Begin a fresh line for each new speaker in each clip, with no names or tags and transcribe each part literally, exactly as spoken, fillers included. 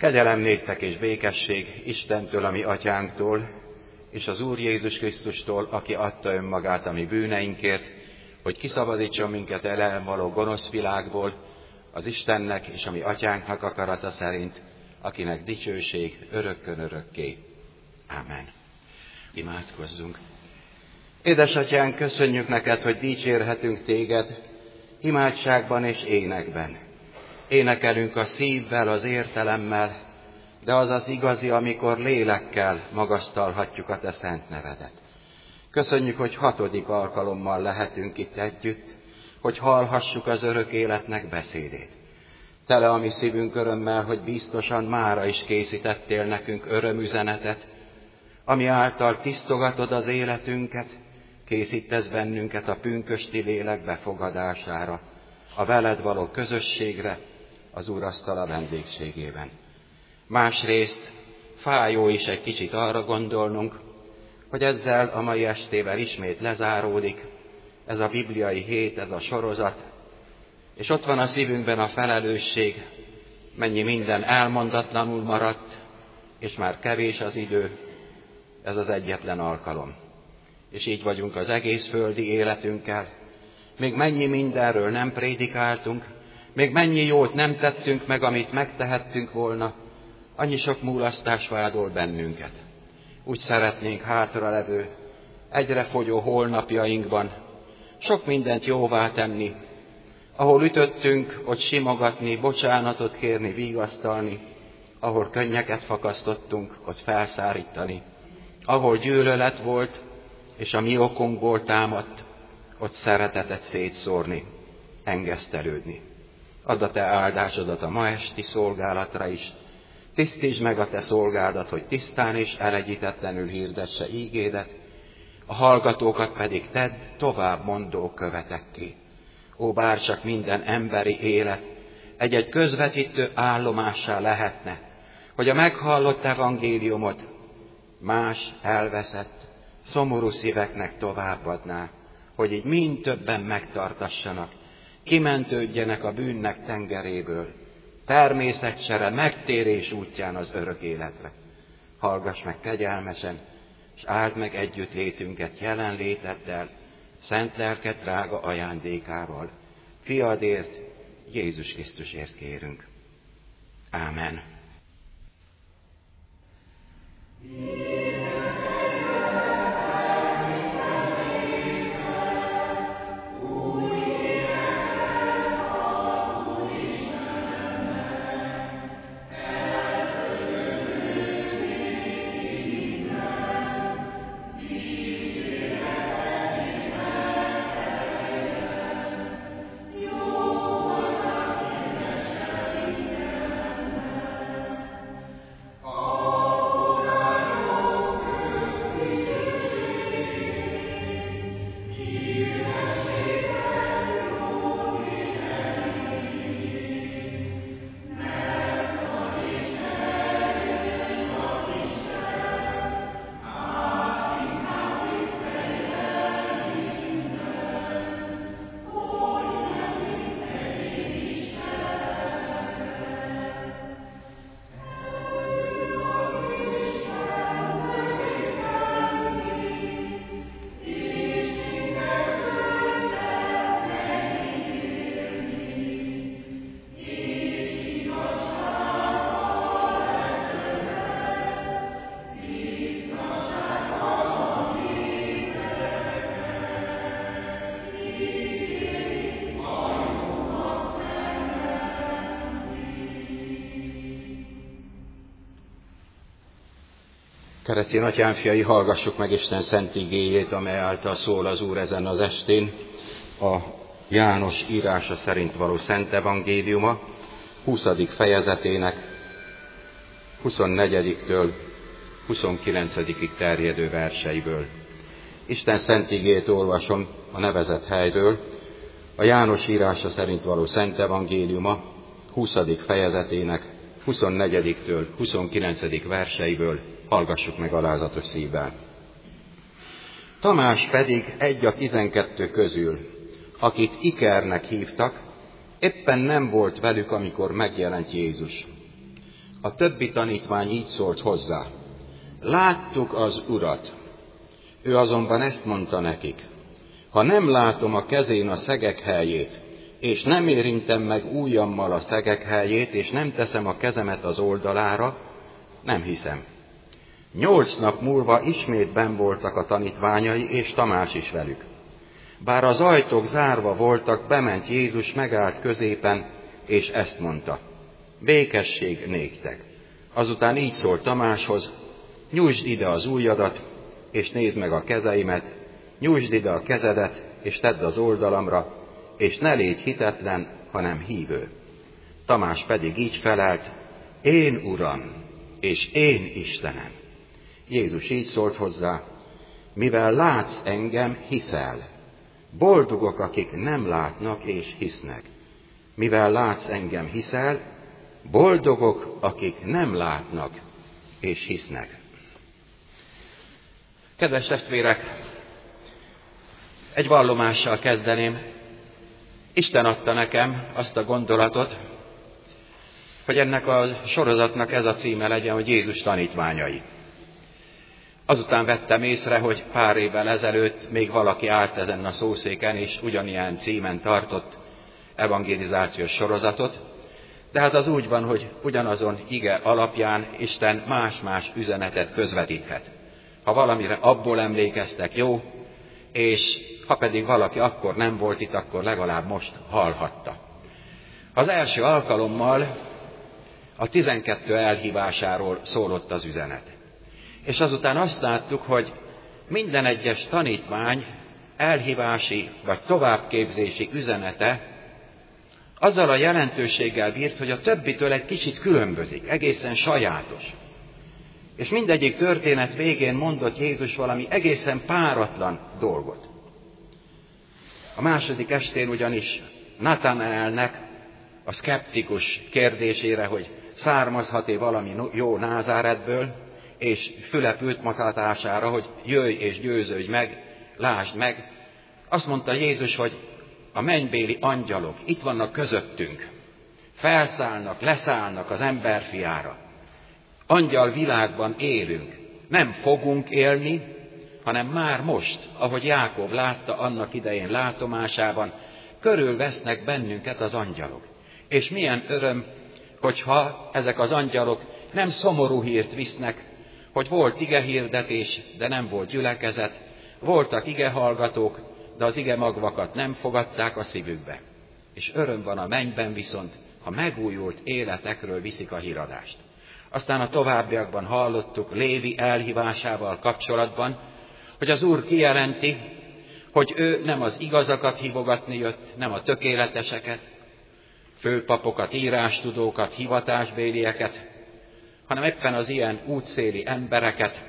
Kegyelem néktek és békesség Istentől, a mi atyánktól, és az Úr Jézus Krisztustól, aki adta önmagát a mi bűneinkért, hogy kiszabadítson minket ellen való gonosz világból, az Istennek és a mi atyánknak akarata szerint, akinek dicsőség örökkön örökké. Ámen. Imádkozzunk. Édesatyánk, köszönjük neked, hogy dicsérhetünk téged imádságban és énekben. Énekelünk a szívvel, az értelemmel, de az az igazi, amikor lélekkel magasztalhatjuk a te szent nevedet. Köszönjük, hogy hatodik alkalommal lehetünk itt együtt, hogy hallhassuk az örök életnek beszédét. Tele a mi szívünk örömmel, hogy biztosan mára is készítettél nekünk örömüzenetet, ami által tisztogatod az életünket, készítesz bennünket a pünkösdi lélek befogadására, a veled való közösségre, az úrasztala vendégségében. Másrészt fájó is egy kicsit arra gondolnunk, hogy ezzel a mai estével ismét lezáródik ez a bibliai hét, ez a sorozat, és ott van a szívünkben a felelősség, mennyi minden elmondatlanul maradt, és már kevés az idő, ez az egyetlen alkalom. És így vagyunk az egész földi életünkkel. Még mennyi mindenről nem prédikáltunk, még mennyi jót nem tettünk meg, amit megtehettünk volna, annyi sok mulasztás vádol bennünket. Úgy szeretnénk hátralevő, egyre fogyó holnapjainkban sok mindent jóvá tenni, ahol ütöttünk, ott simogatni, bocsánatot kérni, vigasztalni, ahol könnyeket fakasztottunk, ott felszárítani, ahol gyűlölet volt, és a mi okunkból támadt, ott szeretetet szétszórni, engesztelődni. Add a te áldásodat a ma esti szolgálatra is, tisztítsd meg a te szolgádat, hogy tisztán és elegyítetlenül hirdesse ígédet, a hallgatókat pedig tedd tovább mondó követekké. Ó, bárcsak minden emberi élet egy-egy közvetítő állomássá lehetne, hogy a meghallott evangéliumot más elveszett, szomorú szíveknek továbbadná, hogy így mind többen megtartassanak, kimentődjenek a bűnnek tengeréből, természetcsere, megtérés útján az örök életre. Hallgass meg kegyelmesen, és áld meg együttlétünket jelenléteddel, szent lelked drága ajándékával. Fiadért, Jézus Krisztusért kérünk. Ámen. Keresztény atyánfiai, hallgassuk meg Isten szent igéjét, amely által szól az Úr ezen az estén, a János írása szerint való szent evangéliuma, huszadik fejezetének huszonnegyediktől huszonkilencedikig terjedő verseiből. Isten szent igéjét olvasom a nevezett helyről, a János írása szerint való szent evangéliuma, huszadik fejezetének huszonnegyediktől huszonkilencedik verseiből. Hallgassuk meg alázatos szívvel. Tamás pedig egy a tizenkettő közül, akit Ikernek hívtak, éppen nem volt velük, amikor megjelent Jézus. A többi tanítvány így szólt hozzá: láttuk az Urat. Ő azonban ezt mondta nekik: ha nem látom a kezén a szegek helyét, és nem érintem meg ujjammal a szegek helyét, és nem teszem a kezemet az oldalára, nem hiszem. Nyolc nap múlva ismét benn voltak a tanítványai, és Tamás is velük. Bár az ajtók zárva voltak, bement Jézus, megállt középen, és ezt mondta: békesség néktek. Azután így szólt Tamáshoz: nyújtsd ide az ujjadat, és nézd meg a kezeimet, nyújtsd ide a kezedet, és tedd az oldalamra, és ne légy hitetlen, hanem hívő. Tamás pedig így felelt: én Uram, és én Istenem. Jézus így szólt hozzá: mivel látsz engem, hiszel. Boldogok, akik nem látnak és hisznek. Mivel látsz engem, hiszel. Boldogok, akik nem látnak és hisznek. Kedves testvérek, egy vallomással kezdeném. Isten adta nekem azt a gondolatot, hogy ennek a sorozatnak ez a címe legyen, hogy Jézus tanítványai. Azután vettem észre, hogy pár évvel ezelőtt még valaki állt ezen a szószéken, és ugyanilyen címen tartott evangelizációs sorozatot, de hát az úgy van, hogy ugyanazon ige alapján Isten más-más üzenetet közvetíthet. Ha valamire abból emlékeztek, jó, és ha pedig valaki akkor nem volt itt, akkor legalább most hallhatta. Az első alkalommal a tizenkettő elhívásáról szólott az üzenet. És azután azt láttuk, hogy minden egyes tanítvány elhívási vagy továbbképzési üzenete azzal a jelentőséggel bírt, hogy a többitől egy kicsit különbözik, egészen sajátos. És mindegyik történet végén mondott Jézus valami egészen páratlan dolgot. A második estén ugyanis Natanaelnek a szkeptikus kérdésére, hogy származhat-e valami jó Názáretből, és Fülep mutatására, hogy jöjj és győződj meg, lásd meg, azt mondta Jézus, hogy a mennybéli angyalok itt vannak közöttünk, felszállnak, leszállnak az emberfiára. Angyal világban élünk, nem fogunk élni, hanem már most, ahogy Jákob látta annak idején látomásában, körülvesznek bennünket az angyalok. És milyen öröm, hogyha ezek az angyalok nem szomorú hírt visznek, hogy volt igehirdetés, de nem volt gyülekezet, voltak igehallgatók, de az igemagvakat nem fogadták a szívükbe. És öröm van a mennyben viszont, ha megújult életekről viszik a híradást. Aztán a továbbiakban hallottuk Lévi elhívásával kapcsolatban, hogy az Úr kijelenti, hogy ő nem az igazakat hívogatni jött, nem a tökéleteseket, főpapokat, írástudókat, hivatásbélieket, hanem éppen az ilyen útszéli embereket.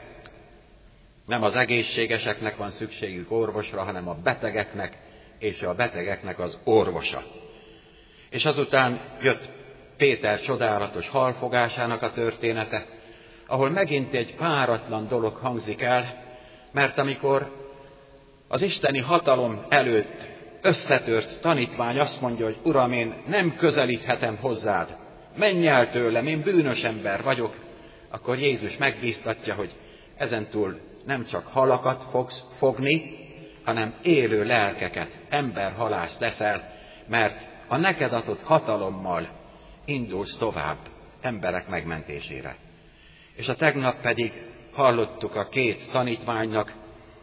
Nem az egészségeseknek van szükségük orvosra, hanem a betegeknek, és a betegeknek az orvosa. És azután jött Péter csodálatos halfogásának a története, ahol megint egy páratlan dolog hangzik el, mert amikor az isteni hatalom előtt összetört tanítvány azt mondja, hogy Uram, én nem közelíthetem hozzád, menj el tőlem, én bűnös ember vagyok, akkor Jézus megbíztatja, hogy ezentúl nem csak halakat fogsz fogni, hanem élő lelkeket, emberhalász leszel, mert a neked adott hatalommal indulsz tovább emberek megmentésére. És a tegnap pedig hallottuk a két tanítványnak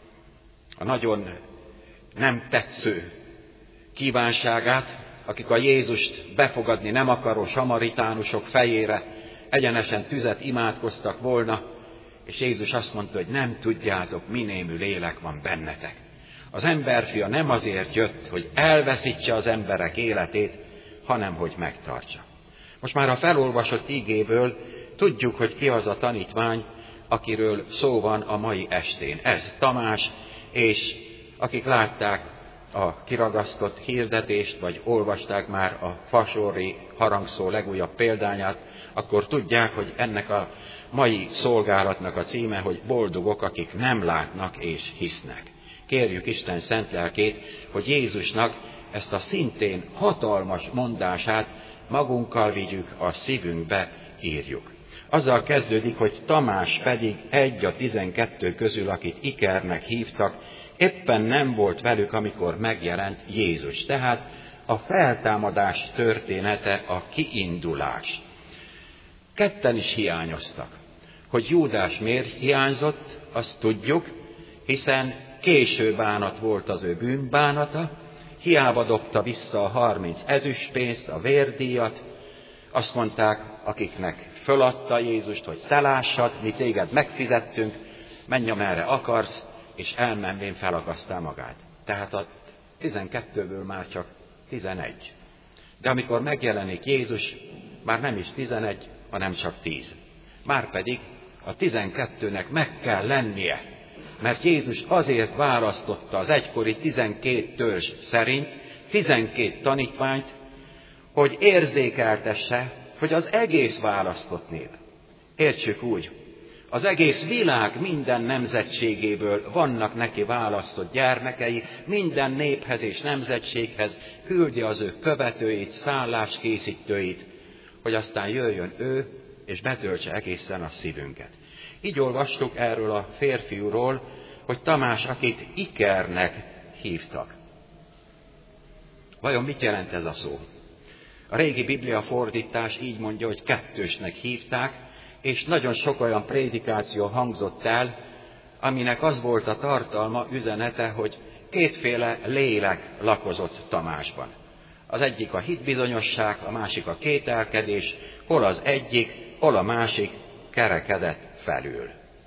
a nagyon nem tetsző kívánságát, akik a Jézust befogadni nem akaró samaritánusok fejére egyenesen tüzet imádkoztak volna, és Jézus azt mondta, hogy nem tudjátok, minémű lélek van bennetek. Az emberfia nem azért jött, hogy elveszítse az emberek életét, hanem hogy megtartsa. Most már a felolvasott ígéből tudjuk, hogy ki az a tanítvány, akiről szó van a mai estén. Ez Tamás, és akik látták a kiragasztott hirdetést, vagy olvasták már a fasorri harangszó legújabb példányát, akkor tudják, hogy ennek a mai szolgálatnak a címe, hogy boldogok, akik nem látnak és hisznek. Kérjük Isten szent lelkét, hogy Jézusnak ezt a szintén hatalmas mondását magunkkal vigyük, a szívünkbe írjuk. Azzal kezdődik, hogy Tamás pedig egy a tizenkettő közül, akit Ikernek hívtak, éppen nem volt velük, amikor megjelent Jézus. Tehát a feltámadás története, a kiindulás. Ketten is hiányoztak. Hogy Júdás miért hiányzott, azt tudjuk, hiszen késő bánat volt az ő bűnbánata, hiába dobta vissza a harminc ezüstpénzt, a vérdíjat, azt mondták, akiknek föladta Jézust, hogy te lássad, mi téged megfizettünk, menj amerre akarsz, és elmenvén felakasztál magát. Tehát a tizenkettőből már csak tizenegy. De amikor megjelenik Jézus, már nem is tizenegy, hanem csak tíz. Márpedig a tizenkettőnek meg kell lennie, mert Jézus azért választotta az egykori tizenkét törzs szerint tizenkét tanítványt, hogy érzékeltesse, hogy az egész választott nép. Értsük úgy, az egész világ minden nemzetségéből vannak neki választott gyermekei, minden néphez és nemzetséghez küldi az ő követőit, szálláskészítőit, hogy aztán jöjjön ő, és betöltse egészen a szívünket. Így olvastuk erről a férfiúról, hogy Tamás, akit Ikernek hívtak. Vajon mit jelent ez a szó? A régi Biblia fordítás így mondja, hogy kettősnek hívták, és nagyon sok olyan prédikáció hangzott el, aminek az volt a tartalma, üzenete, hogy kétféle lélek lakozott Tamásban. Az egyik a hitbizonyosság, a másik a kételkedés, hol az egyik, hol a másik kerekedett felül.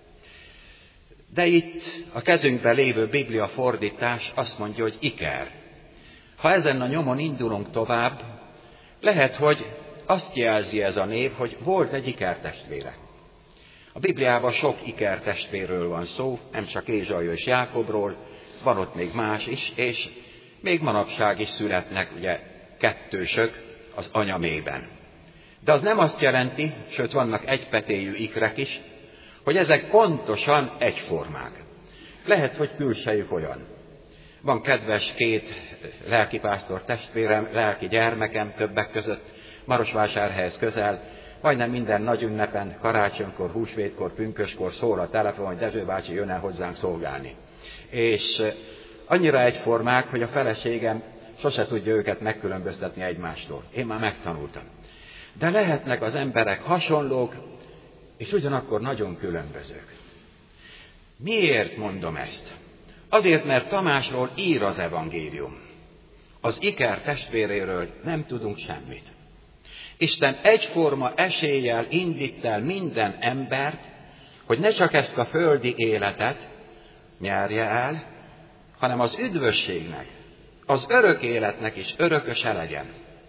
De itt a kezünkben lévő Biblia fordítás azt mondja, hogy Iker. Ha ezen a nyomon indulunk tovább, lehet, hogy azt jelzi ez a név, hogy volt egy ikertestvére. A Bibliában sok ikertestvérről van szó, nem csak Ézsai és Jákobról, van ott még más is, és még manapság is születnek ugye kettősök az anyamében. De az nem azt jelenti, sőt vannak egypetéjű ikrek is, hogy ezek pontosan egyformák. Lehet, hogy külsejük olyan. Van kedves két lelkipásztor testvérem, lelki gyermekem többek között, Marosvásárhelyhez közel, majdnem minden nagy ünnepen, karácsonykor, húsvétkor, pünköskor szól a telefon, hogy Dezső bácsi jön el hozzánk szolgálni. És annyira egyformák, hogy a feleségem sose tudja őket megkülönböztetni egymástól. Én már megtanultam. De lehetnek az emberek hasonlók, és ugyanakkor nagyon különbözők. Miért mondom ezt? Azért, mert Tamásról ír az evangélium. Az Iker testvéréről nem tudunk semmit. Isten egyforma eséllyel indít el minden embert, hogy ne csak ezt a földi életet nyerje el, hanem az üdvösségnek, az örök életnek is örököse legyen.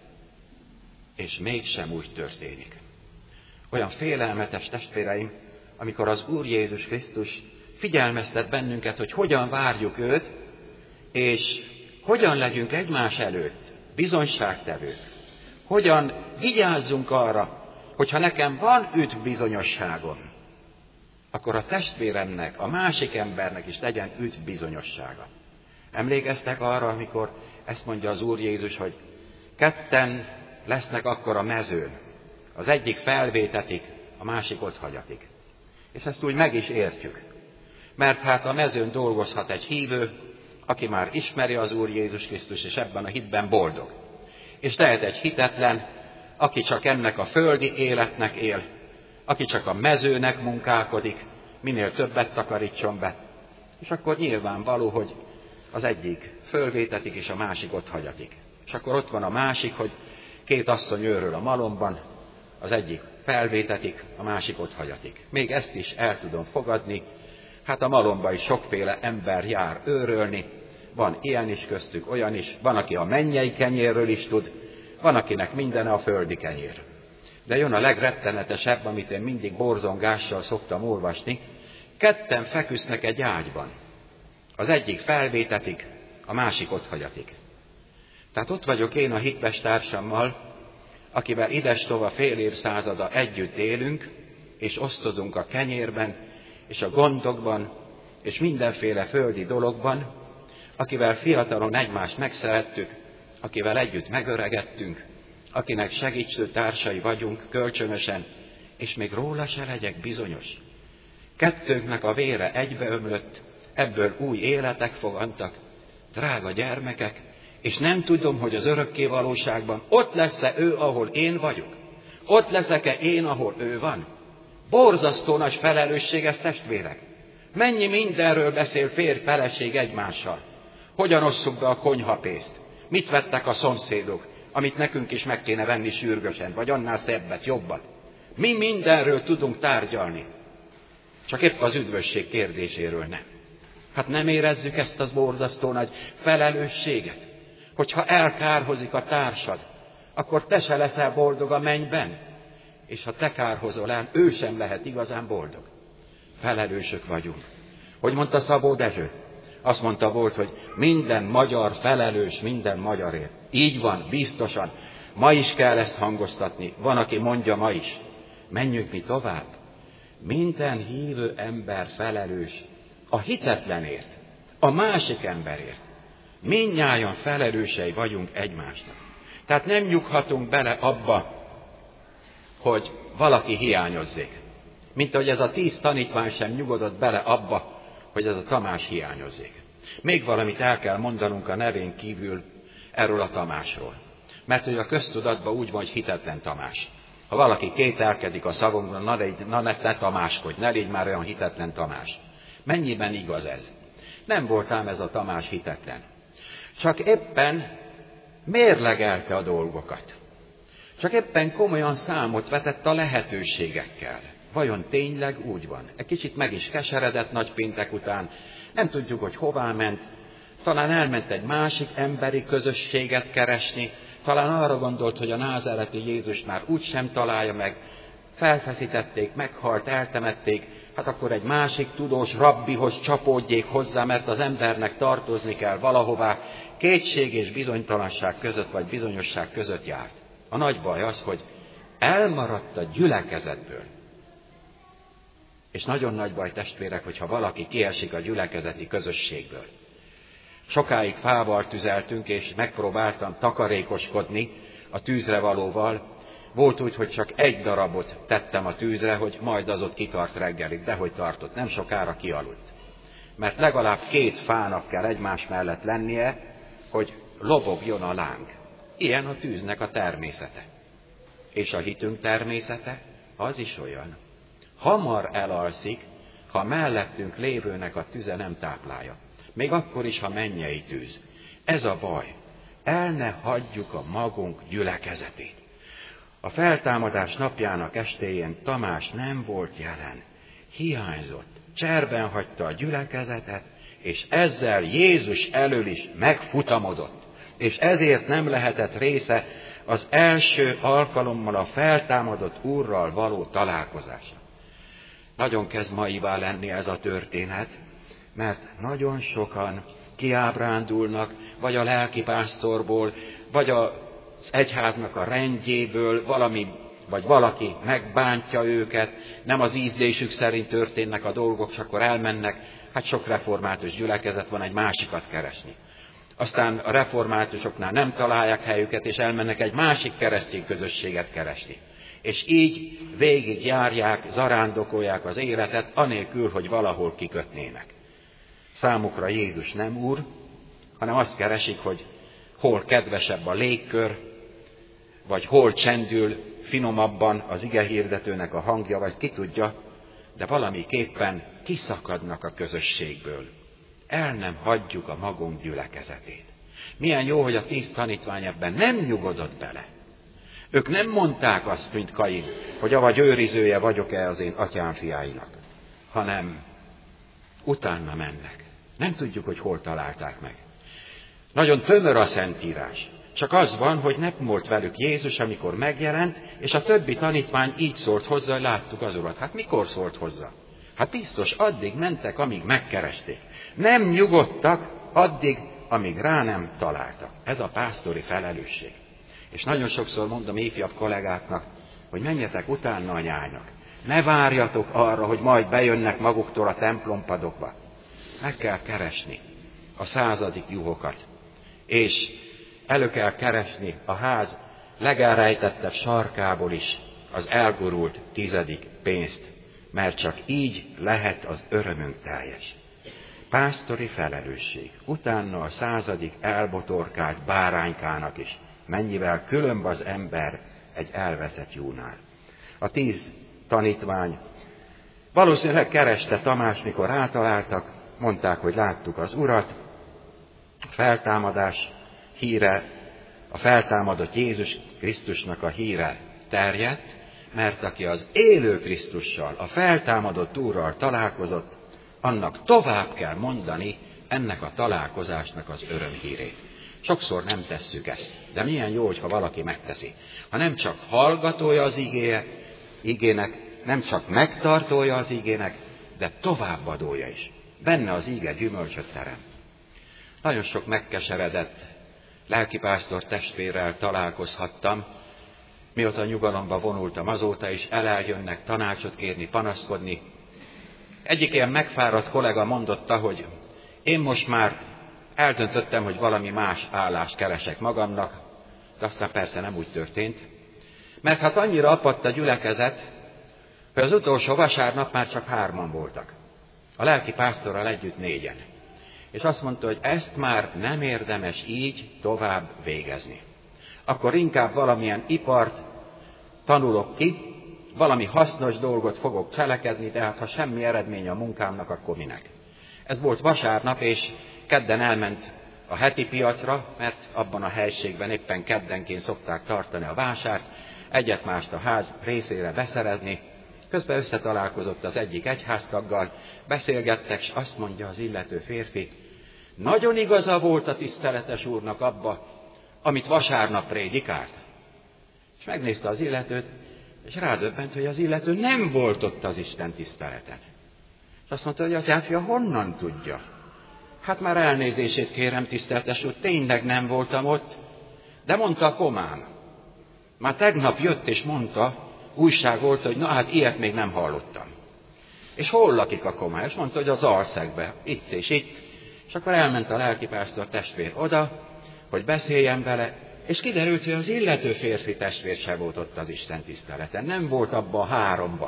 És mégsem úgy történik. Olyan félelmetes, testvéreim, amikor az Úr Jézus Krisztus figyelmeztet bennünket, hogy hogyan várjuk őt, és hogyan legyünk egymás előtt bizonyságtevők. Hogyan vigyázzunk arra, hogyha nekem van üdv bizonyosságom, akkor a testvéremnek, a másik embernek is legyen üdv bizonyossága. Emlékeztek arra, amikor ezt mondja az Úr Jézus, hogy ketten lesznek akkor a mezőn. Az egyik felvétetik, a másik ott hagyatik. És ezt úgy meg is értjük. Mert hát a mezőn dolgozhat egy hívő, aki már ismeri az Úr Jézus Krisztus, és ebben a hitben boldog. És lehet egy hitetlen, aki csak ennek a földi életnek él, aki csak a mezőnek munkálkodik, minél többet takarítson be. És akkor nyilvánvaló, hogy az egyik fölvétetik, és a másik ott hagyatik. És akkor ott van a másik, hogy két asszony őröl a malomban, az egyik felvétetik, a másik ott hagyatik. Még ezt is el tudom fogadni, hát a malomban is sokféle ember jár őrölni, van ilyen is köztük, olyan is, van, aki a mennyei kenyérről is tud, van, akinek mindene a földi kenyér. De jön a legrettenetesebb, amit én mindig borzongással szoktam olvasni, ketten feküsznek egy ágyban. Az egyik felvétetik, a másik ott hagyatik. Tehát ott vagyok én a hitves társammal, akivel idestova fél évszázada együtt élünk, és osztozunk a kenyérben, és a gondokban, és mindenféle földi dologban, akivel fiatalon egymást megszerettük, akivel együtt megöregettünk, akinek segítő társai vagyunk kölcsönösen, és még róla se legyek bizonyos. Kettőnknek a vére egybeömlött, ebből új életek fogantak, drága gyermekek, és nem tudom, hogy az örökké valóságban ott lesz-e ő, ahol én vagyok. Ott leszek-e én, ahol ő van. Borzasztó nagy felelősség ez, testvérek. Mennyi mindenről beszél férj, feleség egymással. Hogyan osszuk be a konyhapénzt? Mit vettek a szomszédok, amit nekünk is meg kéne venni sürgősen, vagy annál szebbet, jobbat? Mi mindenről tudunk tárgyalni, csak épp az üdvösség kérdéséről nem. Hát nem érezzük ezt az borzasztó nagy felelősséget, hogyha elkárhozik a társad, akkor te se leszel boldog a mennyben, és ha te kárhozol el, ő sem lehet igazán boldog. Felelősök vagyunk. Hogy mondta Szabó Dezső? Azt mondta volt, hogy minden magyar felelős minden magyarért. Így van, biztosan. Ma is kell ezt hangoztatni. Van, aki mondja ma is. Menjünk mi tovább. Minden hívő ember felelős a hitetlenért, a másik emberért. Mindnyájan felelősei vagyunk egymásnak. Tehát nem nyughatunk bele abba, hogy valaki hiányozzék. Mint ahogy ez a tíz tanítvány sem nyugodott bele abba, hogy ez a Tamás hiányozzék. Még valamit el kell mondanunk a nevén kívül erről a Tamásról. Mert hogy a köztudatban úgy van, hogy hitetlen Tamás. Ha valaki kételkedik a szavunkban, na, légy, na ne te Tamáskodj, ne légy már olyan hitetlen Tamás. Mennyiben igaz ez? Nem volt ám ez a Tamás hitetlen. Csak éppen mérlegelte a dolgokat. Csak éppen komolyan számot vetett a lehetőségekkel. Vajon tényleg úgy van? Egy kicsit meg is keseredett nagypéntek után. Nem tudjuk, hogy hová ment. Talán elment egy másik emberi közösséget keresni. Talán arra gondolt, hogy a názáreti Jézus már úgysem találja meg. Felfeszítették, meghalt, eltemették. Hát akkor egy másik tudós rabbihoz csapódjék hozzá, mert az embernek tartozni kell valahová. Kétség és bizonytalanság között, vagy bizonyosság között járt. A nagy baj az, hogy elmaradt a gyülekezetből. És nagyon nagy baj, testvérek, hogyha valaki kiesik a gyülekezeti közösségből. Sokáig fával tüzeltünk, és megpróbáltam takarékoskodni a tűzre valóval. Volt úgy, hogy csak egy darabot tettem a tűzre, hogy majd az ott kitart reggelig, de hogy tartott, nem sokára kialudt. Mert legalább két fának kell egymás mellett lennie, hogy lobogjon a láng. Ilyen a tűznek a természete. És a hitünk természete, az is olyan. Hamar elalszik, ha mellettünk lévőnek a tüze nem táplálja. Még akkor is, ha mennyei tűz. Ez a baj. El ne hagyjuk a magunk gyülekezetét. A feltámadás napjának estéjén Tamás nem volt jelen. Hiányzott. Cserben hagyta a gyülekezetet, és ezzel Jézus elől is megfutamodott. És ezért nem lehetett része az első alkalommal a feltámadott Úrral való találkozásra. Nagyon kezd maivá lenni ez a történet, mert nagyon sokan kiábrándulnak, vagy a lelkipásztorból, vagy az egyháznak a rendjéből valami, vagy valaki megbántja őket, nem az ízlésük szerint történnek a dolgok, és akkor elmennek, hát sok református gyülekezet van, egy másikat keresni. Aztán a reformátusoknál nem találják helyüket, és elmennek egy másik keresztény közösséget keresni. És így végig járják, zarándokolják az életet, anélkül, hogy valahol kikötnének. Számukra Jézus nem Úr, hanem azt keresik, hogy hol kedvesebb a légkör, vagy hol csendül finomabban az igehirdetőnek a hangja, vagy ki tudja, de valamiképpen kiszakadnak a közösségből. El nem hagyjuk a magunk gyülekezetét. Milyen jó, hogy a tíz tanítvány ebben nem nyugodott bele. Ők nem mondták azt, mint Kain, hogy avagy őrizője vagyok-e az én atyám fiáinak, hanem utána mennek. Nem tudjuk, hogy hol találták meg. Nagyon tömör a Szentírás. Csak az van, hogy nem volt velük Jézus, amikor megjelent, és a többi tanítvány így szólt hozzá, hogy láttuk az Urat. Hát mikor szólt hozzá? Hát biztos, addig mentek, amíg megkeresték. Nem nyugodtak addig, amíg rá nem találtak. Ez a pásztori felelősség. És nagyon sokszor mondom ifjabb kollégáknak, hogy menjetek utána a nyájnak. Ne várjatok arra, hogy majd bejönnek maguktól a templompadokba. Meg kell keresni a századik juhokat. És elő kell keresni a ház legelrejtettebb sarkából is az elgurult tizedik pénzt, mert csak így lehet az örömünk teljes. Pásztori felelősség, utána a századik elbotorkált báránykának is, mennyivel különb az ember egy elveszett júnál. A tíz tanítvány valószínűleg kereste Tamás, mikor rátaláltak, mondták, hogy láttuk az Urat, a feltámadás híre, a feltámadott Jézus Krisztusnak a híre terjedt, mert aki az élő Krisztussal, a feltámadott Úrral találkozott, annak tovább kell mondani ennek a találkozásnak az örömhírét. Sokszor nem tesszük ezt, de milyen jó, hogyha valaki megteszi. Ha nem csak hallgatója az igéje, igének, nem csak megtartója az igének, de továbbadója is. Benne az íge gyümölcsöt terem. Nagyon sok megkeseredett lelkipásztor testvérrel találkozhattam, mióta nyugalomba vonultam, azóta is eljönnek tanácsot kérni, panaszkodni. Egyik ilyen megfáradt kollega mondotta, hogy én most már eldöntöttem, hogy valami más állást keresek magamnak, de aztán persze nem úgy történt, mert hát annyira apadt a gyülekezet, hogy az utolsó vasárnap már csak hárman voltak. A lelki pásztorral együtt négyen. És azt mondta, hogy ezt már nem érdemes így tovább végezni. Akkor inkább valamilyen ipart tanulok ki, valami hasznos dolgot fogok cselekedni, de hát ha semmi eredmény a munkámnak, akkor minek? Ez volt vasárnap, és kedden elment a heti piacra, mert abban a helységben éppen keddenként szokták tartani a vásárt, egyet-mást a ház részére beszerezni. Közben összetalálkozott az egyik egyháztaggal, beszélgettek, és azt mondja az illető férfi, nagyon igaza volt a tiszteletes úrnak abba, amit vasárnap prédikált. És megnézte az illetőt, és rádöbbent, hogy az illető nem volt ott az Isten tiszteleten. És azt mondta, hogy atyáfia, honnan tudja? Hát már elnézését kérem, tiszteletes úr, tényleg nem voltam ott, de mondta a komám. Már tegnap jött és mondta, újság volt, hogy na hát ilyet még nem hallottam. És hol lakik a komám? És mondta, hogy az Alszegbe, itt és itt. És akkor elment a lelkipásztor testvér oda, hogy beszéljen vele, és kiderült, hogy az illető férfi testvér se volt ott az Isten tiszteleten, nem volt abba a háromba.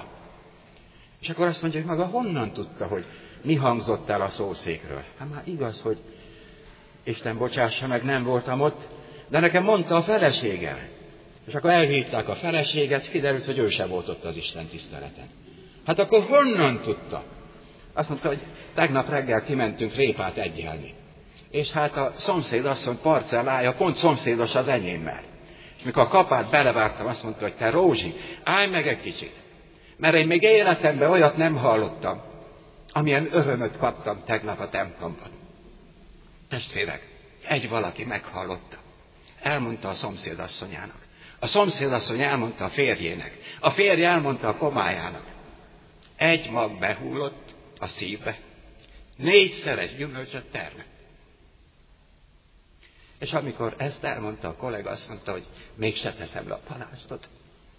És akkor azt mondja, hogy maga honnan tudta, hogy mi hangzott el a szószékről? Hát már igaz, hogy Isten bocsássa meg, nem voltam ott, de nekem mondta a feleségem. És akkor elhívták a feleséget, kiderült, hogy ő se volt ott az Isten tiszteleten. Hát akkor honnan tudta? Azt mondta, hogy tegnap reggel kimentünk répát egyelni. És hát a szomszédasszony parcellája pont szomszédos az enyémmel. És mikor a kapát belevártam, azt mondta, hogy te Rózsi, állj meg egy kicsit. Mert én még életemben olyat nem hallottam, amilyen örömöt kaptam tegnap a templomban. Testvérek, egy valaki meghallotta. Elmondta a szomszédasszonyának. A szomszédasszony elmondta a férjének. A férje elmondta a komájának. Egy mag behullott a szívbe. Négyszeres gyümölcsöt termett. És amikor ezt elmondta a kollega, azt mondta, hogy mégse teszem le a palásztot.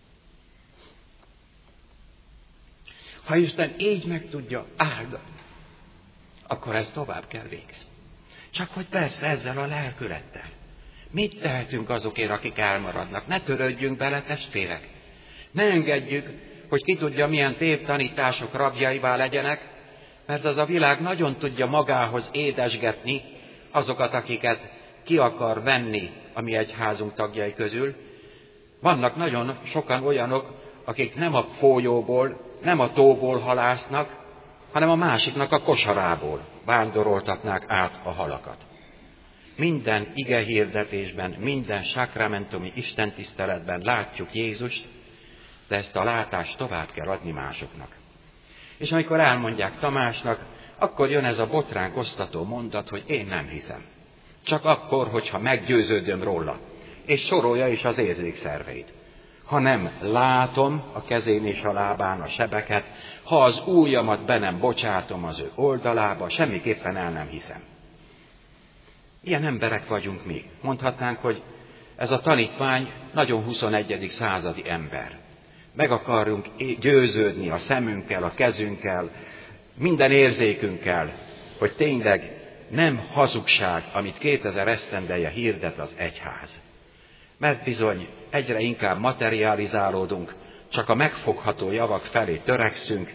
Ha Isten így meg tudja áldani, akkor ezt tovább kell végezni. Csak hogy persze ezzel a lelkülettel. Mit tehetünk azokért, akik elmaradnak? Ne törődjünk bele, testvérek. Ne engedjük, hogy ki tudja, milyen tévtanítások rabjaivá legyenek, mert az a világ nagyon tudja magához édesgetni azokat, akiket ki akar venni a mi egyházunk tagjai közül. Vannak nagyon sokan olyanok, akik nem a folyóból, nem a tóból halásznak, hanem a másiknak a kosarából vándoroltatnák át a halakat. Minden igehirdetésben, minden sakramentumi istentiszteletben látjuk Jézust, de ezt a látást tovább kell adni másoknak. És amikor elmondják Tamásnak, akkor jön ez a botránkoztató mondat, hogy én nem hiszem. Csak akkor, hogyha meggyőződöm róla, és sorolja is az érzékszerveit. Ha nem látom a kezén és a lábán a sebeket, ha az ujjamat be nem bocsátom az ő oldalába, semmiképpen el nem hiszem. Ilyen emberek vagyunk mi. Mondhatnánk, hogy ez a tanítvány nagyon huszonegyedik századi ember. Meg akarunk győződni a szemünkkel, a kezünkkel, minden érzékünkkel, hogy tényleg nem hazugság, amit kétezer esztendeje hirdet az egyház. Mert bizony egyre inkább materializálódunk, csak a megfogható javak felé törekszünk,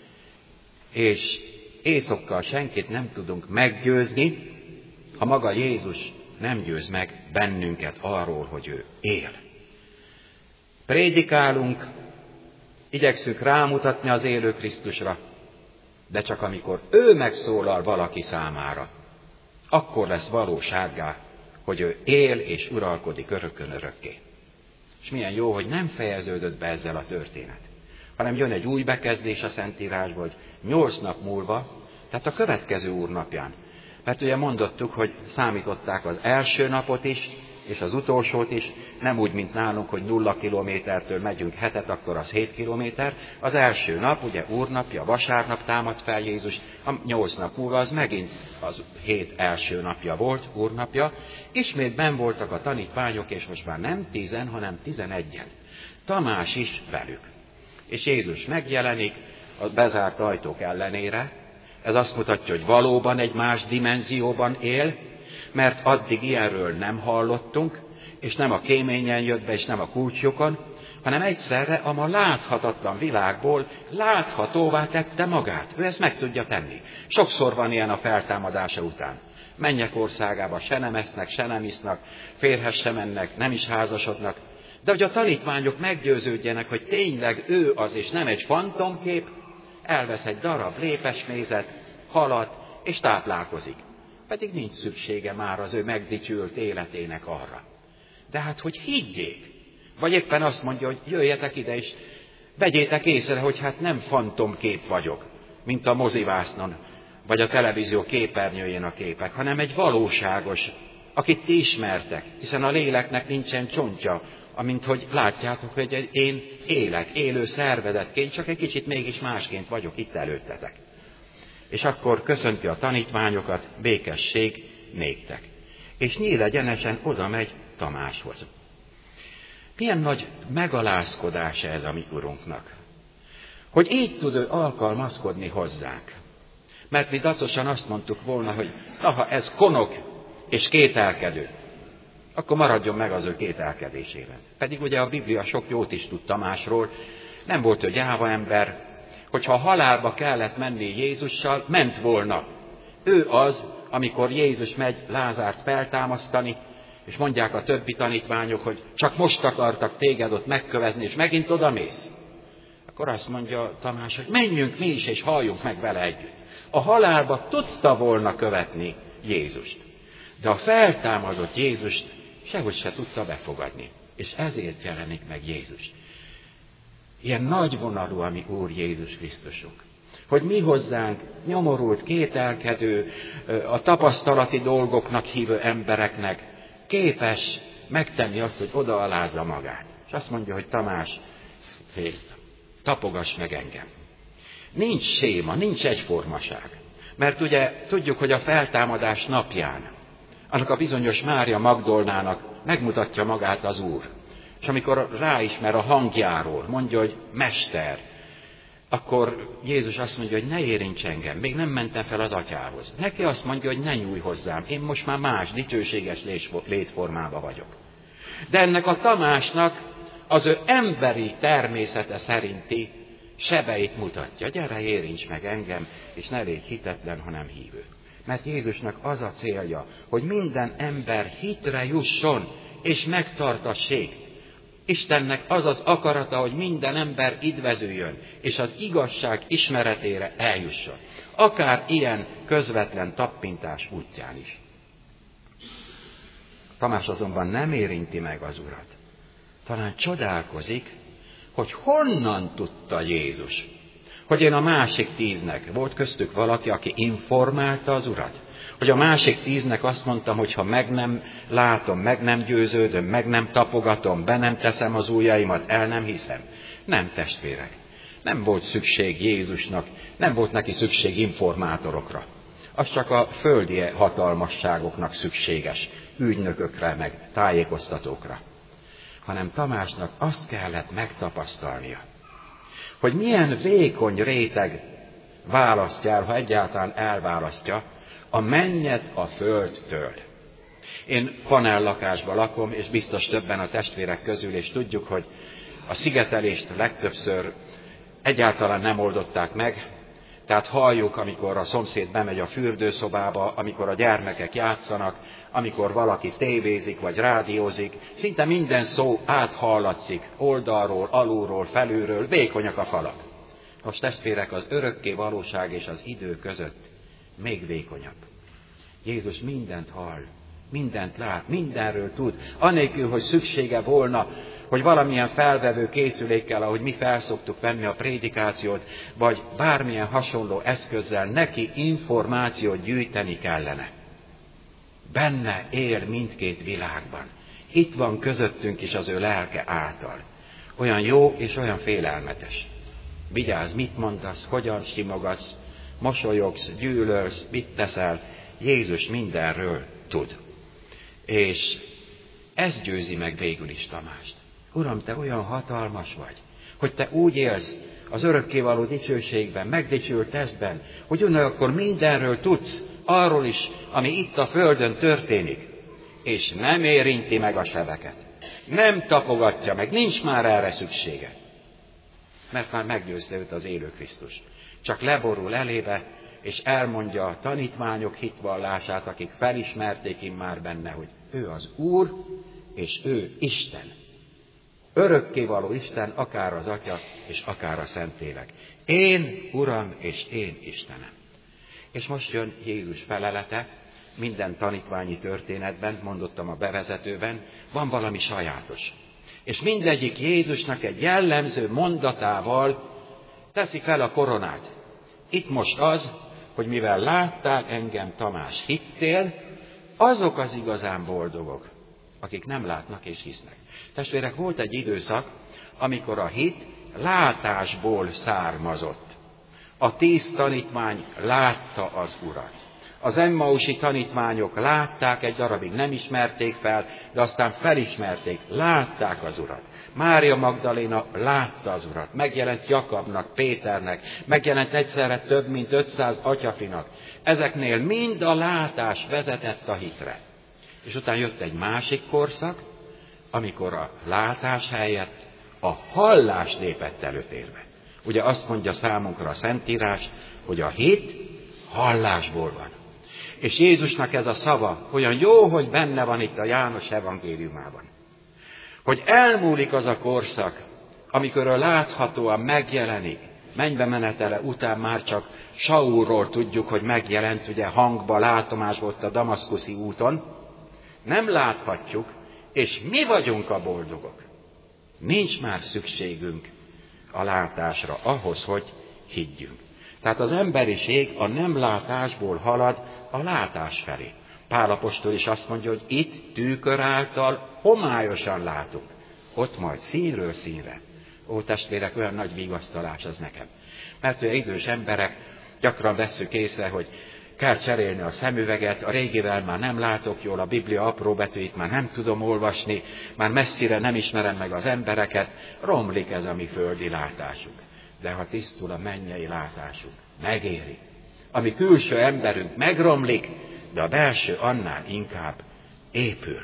és észokkal senkit nem tudunk meggyőzni, ha maga Jézus nem győz meg bennünket arról, hogy ő él. Prédikálunk, igyekszünk rámutatni az élő Krisztusra, de csak amikor ő megszólal valaki számára, akkor lesz valósággá, hogy ő él és uralkodik örökön örökké. És milyen jó, hogy nem fejeződött be ezzel a történet, hanem jön egy új bekezdés a Szentírásból, hogy nyolc nap múlva, tehát a következő úrnapján. Mert ugye mondottuk, hogy számították az első napot is, és az utolsót is, nem úgy, mint nálunk, hogy nulla kilométertől megyünk hetet, akkor az hét kilométer. Az első nap, ugye úrnapja, vasárnap támadt fel Jézus, a nyolc nap múlva az megint az hét első napja volt, úrnapja. Ismét benn voltak a tanítványok, és most már nem tízen, hanem tizenegyen. Tamás is velük. És Jézus megjelenik a bezárt ajtók ellenére. Ez azt mutatja, hogy valóban egy más dimenzióban él, mert addig ilyenről nem hallottunk, és nem a kéményen jött be, és nem a kulcsjukon, hanem egyszerre a ma láthatatlan világból láthatóvá tette magát. Ő ezt meg tudja tenni. Sokszor van ilyen a feltámadása után. Mennyek országába se nem esznek, se nem isznak, férhez se mennek, nem is házasodnak. De hogy a tanítványok meggyőződjenek, hogy tényleg ő az, és nem egy fantomkép, elvesz egy darab lépesmézet, halat, és táplálkozik. Pedig nincs szüksége már az ő megdicsült életének arra. De hát, hogy higgyék, vagy éppen azt mondja, hogy jöjjetek ide, és vegyétek észre, hogy hát nem fantomkép vagyok, mint a mozivásznon, vagy a televízió képernyőjén a képek, hanem egy valóságos, akit ti ismertek, hiszen a léleknek nincsen csontja, amint hogy látjátok, hogy én élek, élő szervezetként, csak egy kicsit mégis másként vagyok itt előttetek. És akkor köszönti a tanítványokat, békesség néktek. És nyíl egyenesen oda megy Tamáshoz. Milyen nagy megalázkodása ez a mi Urunknak, hogy így tud ő alkalmazkodni hozzánk. Mert mi dacosan azt mondtuk volna, hogy na, ha ez konok és kételkedő, akkor maradjon meg az ő kételkedésében. Pedig ugye a Biblia sok jót is tud Tamásról, nem volt ő gyáva ember, hogyha halálba kellett menni Jézussal, ment volna. Ő az, amikor Jézus megy Lázárt feltámasztani, és mondják a többi tanítványok, hogy csak most akartak téged ott megkövezni, és megint odamész. Akkor azt mondja Tamás, hogy menjünk mi is, és halljunk meg vele együtt. A halálba tudta volna követni Jézust, de a feltámadott Jézust sehogy se tudta befogadni. És ezért jelenik meg Jézus. Ilyen nagyvonalú a mi Úr Jézus Krisztusunk. Hogy mi hozzánk nyomorult, kételkedő, a tapasztalati dolgoknak hívő embereknek képes megtenni azt, hogy odaalázza magát. És azt mondja, hogy Tamás, félsz, tapogass meg engem. Nincs séma, nincs egyformaság. Mert ugye tudjuk, hogy a feltámadás napján annak a bizonyos Mária Magdolnának megmutatja magát az Úr. És amikor ráismer a hangjáról, mondja, hogy Mester, akkor Jézus azt mondja, hogy ne érints engem, még nem mentem fel az atyához. Neki azt mondja, hogy ne nyújj hozzám, én most már más, dicsőséges létformában vagyok. De ennek a Tamásnak az ő emberi természete szerinti sebeit mutatja. Gyere, érints meg engem, és ne légy hitetlen, hanem hívő. Mert Jézusnak az a célja, hogy minden ember hitre jusson, és megtartassék. Istennek az az akarata, hogy minden ember idvezüljön, és az igazság ismeretére eljusson. Akár ilyen közvetlen tappintás útján is. Tamás azonban nem érinti meg az Urat. Talán csodálkozik, hogy honnan tudta Jézus, hogy én a másik tíznek, volt köztük valaki, aki informálta az Urat, hogy a másik tíznek azt mondtam, hogy ha meg nem látom, meg nem győződöm, meg nem tapogatom, be nem teszem az ujjaimat, el nem hiszem. Nem, testvérek, nem volt szükség Jézusnak, nem volt neki szükség informátorokra. Az csak a földi hatalmasságoknak szükséges, ügynökökre, meg tájékoztatókra. Hanem Tamásnak azt kellett megtapasztalnia, hogy milyen vékony réteg választja el, ha egyáltalán elválasztja, a mennyet a földtől. Én panellakásban lakom, és biztos többen a testvérek közül, és tudjuk, hogy a szigetelést legtöbbször egyáltalán nem oldották meg. Tehát halljuk, amikor a szomszéd bemegy a fürdőszobába, amikor a gyermekek játszanak, amikor valaki tévézik vagy rádiózik, szinte minden szó áthallatszik oldalról, alulról, felülről, vékonyak a falak. Most testvérek, az örökké valóság és az idő között még vékonyabb. Jézus mindent hall, mindent lát, mindenről tud, anélkül, hogy szüksége volna, hogy valamilyen felvevő készülékkel, ahogy mi felszoktuk venni a prédikációt, vagy bármilyen hasonló eszközzel neki információt gyűjteni kellene. Benne él mindkét világban. Itt van közöttünk is az ő lelke által. Olyan jó és olyan félelmetes. Vigyázz, mit mondasz, hogyan simogatsz, mosolyogsz, gyűlölsz, mit teszel. Jézus mindenről tud. És ez győzi meg végül is Tamást. Uram, te olyan hatalmas vagy, hogy te úgy élsz az örökkévaló dicsőségben, megdicsült testben, hogy ugyanakkor mindenről tudsz, arról is, ami itt a földön történik, és nem érinti meg a sebeket. Nem tapogatja meg, nincs már erre szüksége. Mert már meggyőzte őt az élő Krisztus. Csak leborul elébe, és elmondja a tanítványok hitvallását, akik felismerték immár benne, hogy ő az Úr, és ő Isten. Örökkévaló Isten, akár az Atya, és akár a Szentlélek. Én, Uram, és én Istenem. És most jön Jézus felelete, minden tanítványi történetben, mondottam a bevezetőben, van valami sajátos. És mindegyik Jézusnak egy jellemző mondatával teszi fel a koronát. Itt most az, hogy mivel láttál engem, Tamás, hittél, azok az igazán boldogok, akik nem látnak és hisznek. Testvérek, volt egy időszak, amikor a hit látásból származott. A tíz tanítvány látta az Urat. Az emmausi tanítványok látták, egy darabig nem ismerték fel, de aztán felismerték, látták az Urat. Mária Magdaléna látta az Urat, megjelent Jakabnak, Péternek, megjelent egyszerre több mint ötszáz atyafinak. Ezeknél mind a látás vezetett a hitre. És utána jött egy másik korszak, amikor a látás helyett a hallás lépett előtérbe. Ugye azt mondja számunkra a Szentírás, hogy a hit hallásból van. És Jézusnak ez a szava olyan jó, hogy benne van itt a János evangéliumában. Hogy elmúlik az a korszak, amikor a láthatóan megjelenik, mennybe menetele után már csak Saulról tudjuk, hogy megjelent, ugye hangba, látomásba ott a damaszkuszi úton. Nem láthatjuk, és mi vagyunk a boldogok. Nincs már szükségünk a látásra ahhoz, hogy higgyünk. Tehát az emberiség a nem látásból halad a látás felé. Pál apostol is azt mondja, hogy itt tűkör által homályosan látunk. Ott majd színről színre. Ó, testvérek, olyan nagy vigasztalás az nekem. Mert olyan idős emberek, gyakran vesszük észre, hogy kell cserélni a szemüveget, a régivel már nem látok jól, a Biblia apró betűit már nem tudom olvasni, már messzire nem ismerem meg az embereket, romlik ez a mi földi látásunk. De ha tisztul a mennyei látásunk, megéri. A mi külső emberünk megromlik, de a belső annál inkább épül.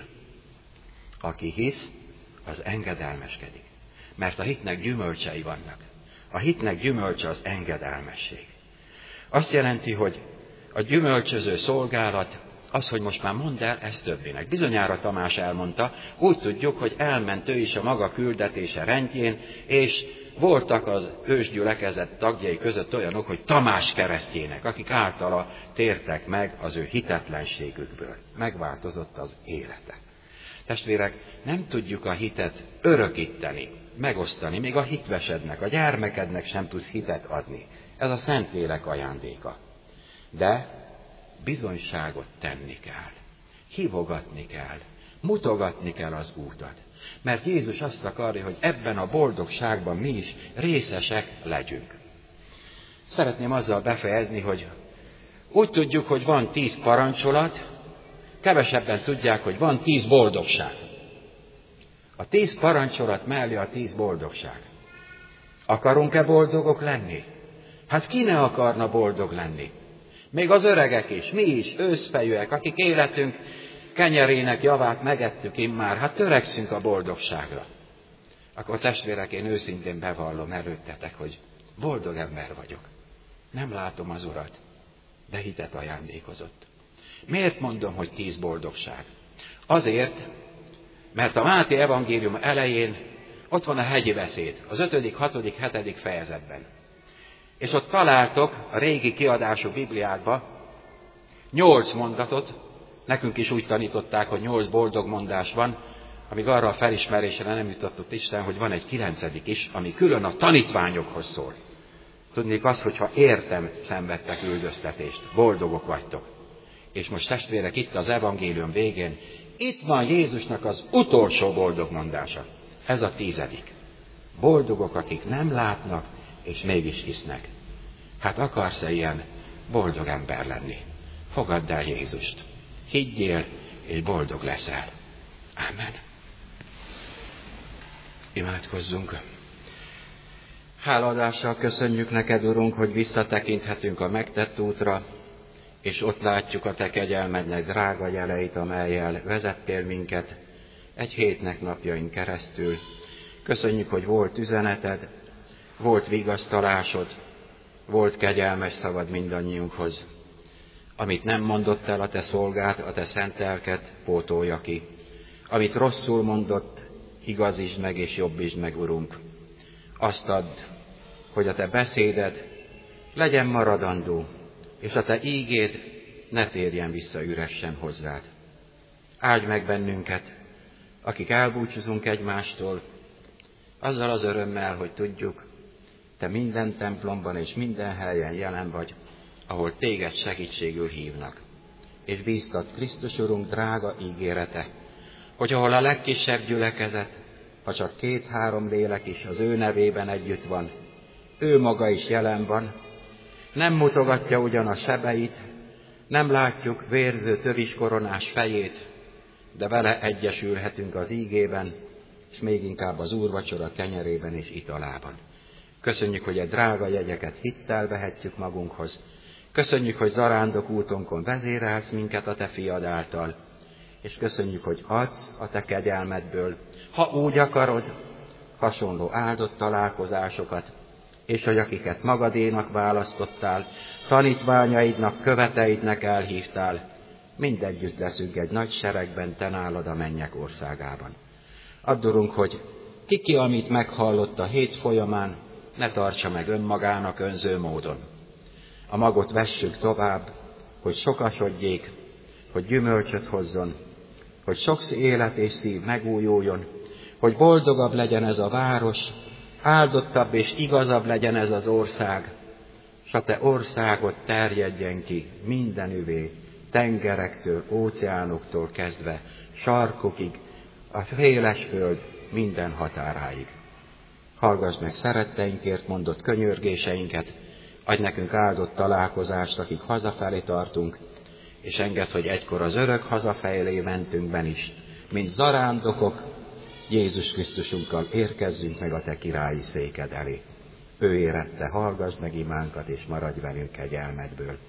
Aki hisz, az engedelmeskedik. Mert a hitnek gyümölcsei vannak. A hitnek gyümölcse az engedelmesség. Azt jelenti, hogy a gyümölcsöző szolgálat, az, hogy most már mondd el, ez többének. Bizonyára Tamás elmondta, úgy tudjuk, hogy elment ő is a maga küldetése rendjén, és voltak az ősgyülekezet tagjai között olyanok, hogy Tamás keresztjének, akik általa tértek meg az ő hitetlenségükből. Megváltozott az élete. Testvérek, nem tudjuk a hitet örökíteni, megosztani, még a hitvesednek, a gyermekednek sem tudsz hitet adni. Ez a Szentlélek ajándéka. De bizonyságot tenni kell, hívogatni kell, mutogatni kell az útat. Mert Jézus azt akarja, hogy ebben a boldogságban mi is részesek legyünk. Szeretném azzal befejezni, hogy úgy tudjuk, hogy van tíz parancsolat, kevesebben tudják, hogy van tíz boldogság. A tíz parancsolat mellé a tíz boldogság. Akarunk-e boldogok lenni? Hát ki ne akarna boldog lenni? Még az öregek is, mi is, őszfejűek, akik életünk kenyerének javát megettük immár, hát törekszünk a boldogságra. akkor testvérek, én őszintén bevallom előttetek, hogy boldog ember vagyok. Nem látom az Urat, de hitet ajándékozott. Miért mondom, hogy tíz boldogság? Azért, mert a Máté evangélium elején ott van a hegyi beszéd, az ötödik, hatodik, hetedik fejezetben. És ott találtok a régi kiadású Bibliákban nyolc mondatot, nekünk is úgy tanították, hogy nyolc boldog mondás van, amíg arra a felismerésre nem jutott Isten, hogy van egy kilencedik is, ami külön a tanítványokhoz szól. Tudnék azt, hogyha értem, szenvedtek üldöztetést, boldogok vagytok. És most testvérek, itt az evangélium végén, itt van Jézusnak az utolsó boldog mondása. Ez a tizedik. Boldogok, akik nem látnak, és mégis hisznek. Hát akarsz-e ilyen boldog ember lenni? Fogadd el Jézust. Higgyél, és boldog leszel. Amen. Imádkozzunk. Hálaadással köszönjük neked, Urunk, hogy visszatekinthetünk a megtett útra, és ott látjuk a te kegyelmednek drága jeleit, amellyel vezettél minket egy hétnek napjain keresztül. Köszönjük, hogy volt üzeneted, volt vigasztalásod, volt kegyelmes szavad mindannyiunkhoz. Amit nem mondott el a te szolgád, a te szent lelked pótolja ki. Amit rosszul mondott, igazítsd meg és jobbítsd meg, Urunk. Azt add, hogy a te beszéded legyen maradandó, és a te ígéd ne térjen vissza üresen hozzád. Áldj meg bennünket, akik elbúcsúzunk egymástól, azzal az örömmel, hogy tudjuk, te minden templomban és minden helyen jelen vagy, ahol téged segítségül hívnak. És bíztat Krisztus Urunk drága ígérete, hogy ahol a legkisebb gyülekezet, ha csak két-három lélek is az ő nevében együtt van, ő maga is jelen van, nem mutogatja ugyan a sebeit, nem látjuk vérző töviskoronás fejét, de vele egyesülhetünk az ígében, és még inkább az úrvacsora kenyerében és italában. Köszönjük, hogy egy drága jegyeket hittel vehetjük magunkhoz. Köszönjük, hogy zarándok útonkon vezérelsz minket a te fiad által. És köszönjük, hogy adsz a te kegyelmedből, ha úgy akarod, hasonló áldott találkozásokat, és hogy akiket magadénak választottál, tanítványaidnak, követeidnek elhívtál, mindegyütt leszünk egy nagy seregben te nálad a mennyek országában. Add, Urunk, hogy ki-ki, amit meghallott a hét folyamán, ne tartsa meg önmagának önző módon. A magot vessük tovább, hogy sokasodjék, hogy gyümölcsöt hozzon, hogy sok élet és szív megújuljon, hogy boldogabb legyen ez a város, áldottabb és igazabb legyen ez az ország, s a te országot terjedjen ki mindenüvé, tengerektől, óceánoktól kezdve, sarkokig, a féles föld minden határáig. Hallgass meg szeretteinkért mondott könyörgéseinket, adj nekünk áldott találkozást, akik hazafelé tartunk, és engedd, hogy egykor az örök hazafelé mentünkben is, mint zarándokok, Jézus Krisztusunkkal érkezzünk meg a te királyi széked elé. Ő érette, hallgass meg imánkat, és maradj velünk kegyelmedből.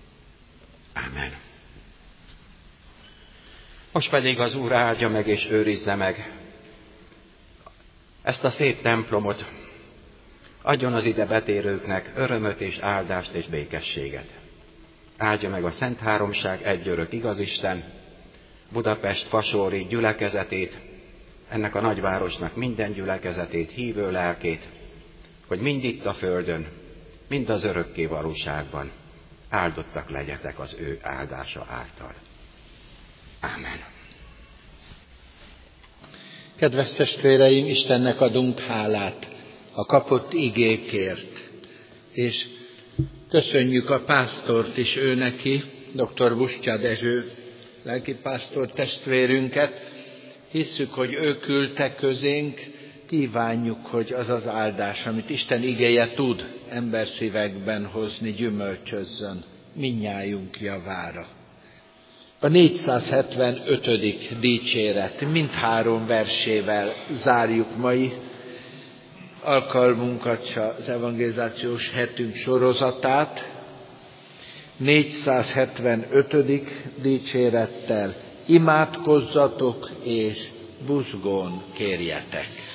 Amen. Most pedig az Úr áldja meg és őrizze meg ezt a szép templomot, adjon az ide betérőknek örömöt és áldást és békességet. Áldja meg a Szent Háromság egy örök igazisten, Budapest fasóri gyülekezetét, ennek a nagyvárosnak minden gyülekezetét, hívő lelkét, hogy mind itt a földön, mind az örökké valóságban áldottak legyetek az ő áldása által. Ámen.
Kedves testvéreim, Istennek adunk hálát a kapott igékért, és köszönjük a pásztort is ő neki, dr. Bustyá Dezső lelkipásztor testvérünket. Hisszük, hogy ő küldte közénk, kívánjuk, hogy az az áldás, amit Isten igéje tud ember szívekben hozni, gyümölcsözzön mindnyájunk javára. A négyszázhetvenötödik dicséret mindhárom versével zárjuk mai alkalmunkat, az evangelizációs hetünk sorozatát. négyszázhetvenötödik dicsérettel: imádkozzatok és buzgón kérjetek.